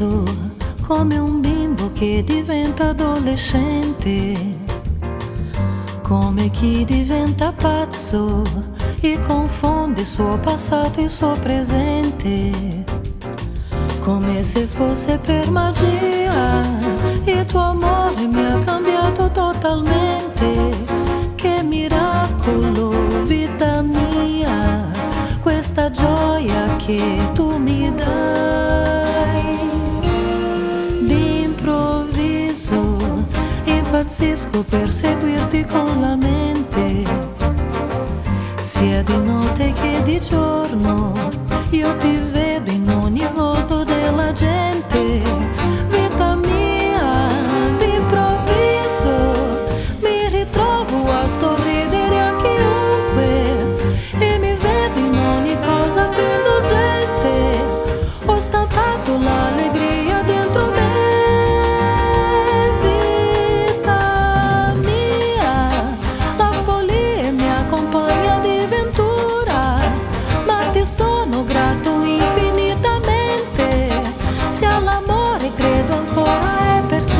d'improvviso, come un bimbo che diventa adolescente, come chi diventa pazzo e confonde il suo passato e il suo presente, come se fosse per magia. Il tuo amore mi ha cambiato totalmente. Che miracolo, vita mia, questa gioia che tu mi dai. D'improvviso impazzisco per seguirti con la mente, sia di notte che di giorno. Io ti vedo in ogni volto della gente. Vita mia, d'improvviso mi ritrovo a sorridere a chiunque e mi vedo in ogni cosa più indulgente. Ho stampato l'allegria dentro me. Vita mia, la follia mi accompagna di ventura, ma ti sono grato infinitamente. Se all'amore credo ancora è per te.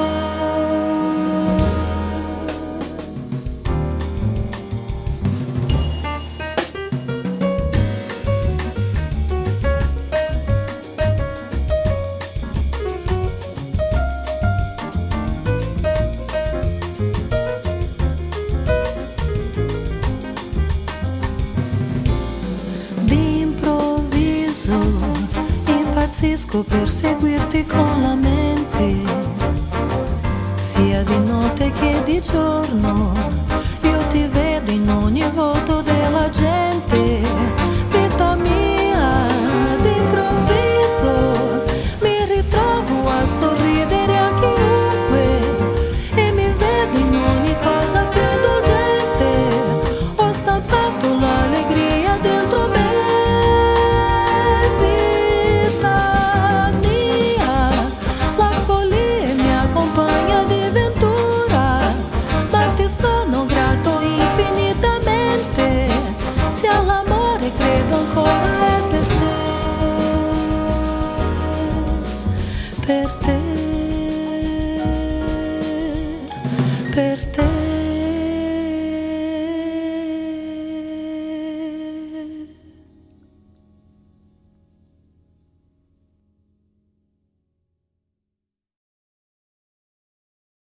D'improvviso impazzisco per seguirti con la mente, sia di notte che di giorno.